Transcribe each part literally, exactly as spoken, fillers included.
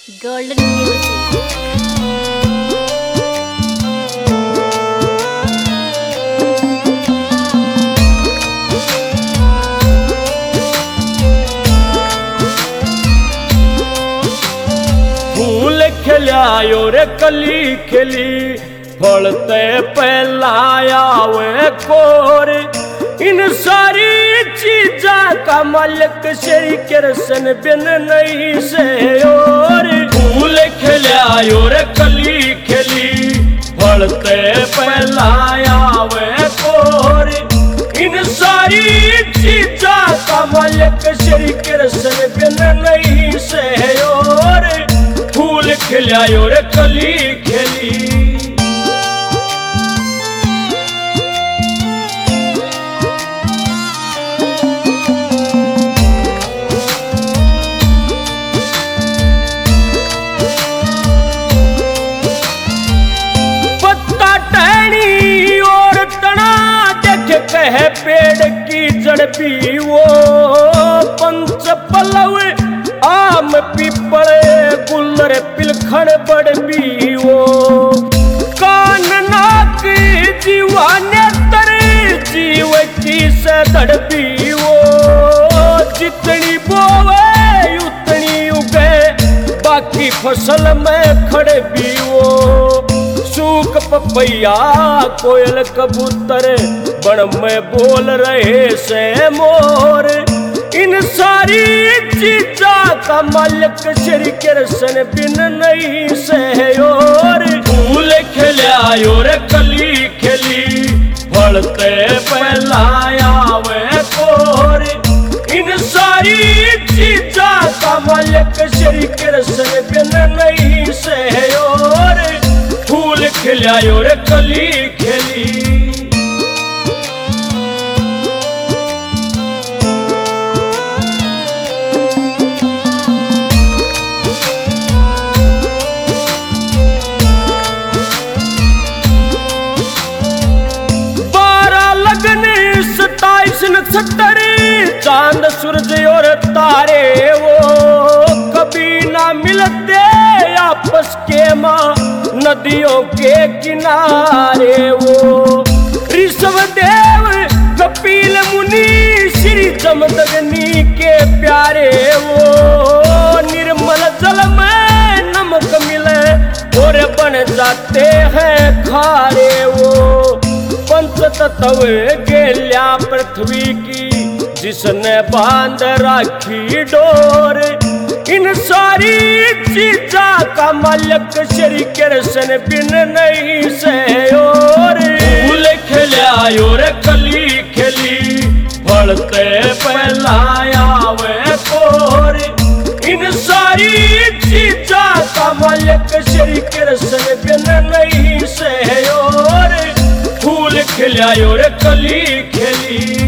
Golden Music. फूल खिलायो रे कली खिली फलते पहलाया वे कोर इन सारी चीजा का मालिक श्री कृष्ण बिन नहीं से और फूल खिलायो रे कली खिली फलते पहलाया वे कोर इन सारी चीजा का मालिक श्री कृष्ण बिन नहीं से और फूल खिलायो रे कली खिली। पत्ता टहनी और तना देख कह पेड़ की जड़ भी वो पंच पलव आम पीपल गुल्लर पिलखण बड़ भी वो कान नाक जीवा नेतर जीव की सदड़ भी वो जितनी बोवे उतनी उगे बाकी फसल में खड़े भी वो सूख पपैया कोयल कबूतर बन में बोल रहे से मोर इन सारी चीजा का मालिक श्री कृष्ण बिन नहीं से और फूल खिलायो रे कली खिली फलते पहलाया वे कोर इन सारी चीजा का मालिक श्री कृष्ण बिन नहीं से और फूल खिलायो रे कली खिली। नक्षत्र चांद सूरज और तारे वो कभी ना मिलते आपस के माँ नदियों के किनारे वो ऋषभ देव कपिल मुनि श्री जमदग्नि के प्यारे वो निर्मल जल में नमक मिले और बन जाते हैं खारे वो पंच तत्व गेल्या पृथ्वी की जिसने बांध राखी डोर इन सारी चीजा का मालिक श्री कृष्ण बिन नहीं से और फूल खिलायो रे कली खिली फलते पहलाया वे कोर इन सारी चीजा का मालिक श्री कृष्ण बिन नहीं से और फूल खिलायो रे कली खिली।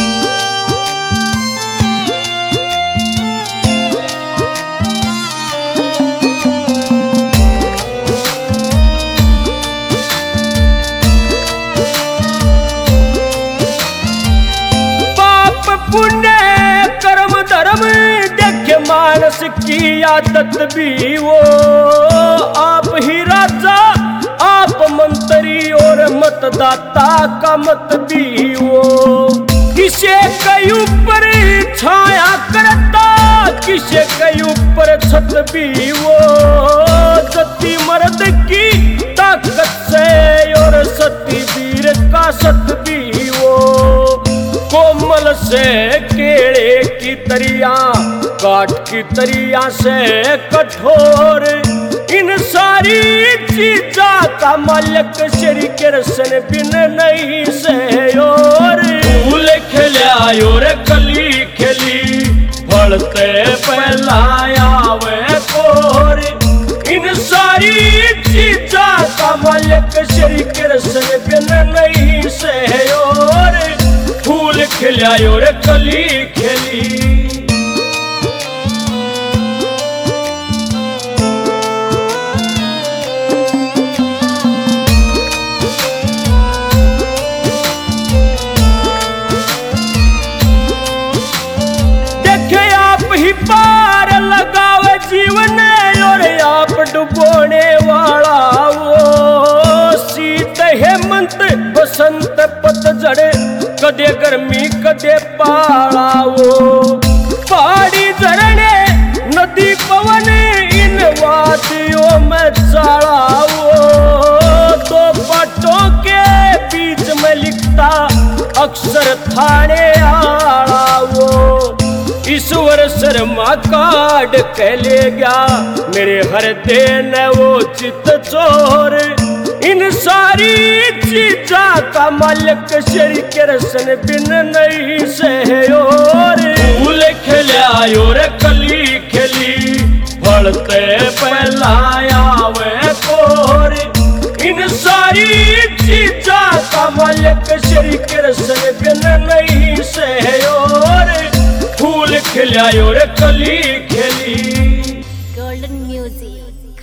पाप पुण्य कर्म धर्म देख मानस की आदत भी वो आप ही राजा आप मंत्री और मतदाता का मत भी वो किसे कई ऊपर छाया करता किसे कई ऊपर छत भी वो सती मर्द की ताकत से और सती वीर का सत भी वो कोमल से केड़े की तरिया काट की तरिया से कठोर इन सारी चीजा का मालिक श्री कृष्ण बिन नहीं से और फूल खिलायो रे कली खिली फलते पहलाया वे कोर इन सारी चीजा का मालिक श्री कृष्ण बिन नहीं से और फूल खिलायो रे कली खिली। पार लगावे जीवन और बोने वाला वो शीत हेमंत बसंत पतझड़ कदे गर्मी कदे पाला वो पहाड़ी झरने नदी पवन इन वादियों में चाला वो दो पाटों के बीच में लिखता अक्षर थाने आला वो ईश्वर शर्मा काट के ले गया मेरे हर दिन वो चित चोर इन सारी चीजा का मालिक श्री कृष्ण बिन नहीं से और फूल खिला और कली खिली बढ़ते पहलाया वे कोर इन सारी चीजा का मालिक श्री कृष्ण बिन नहीं से और फूल खिला और कली खिली Golden music.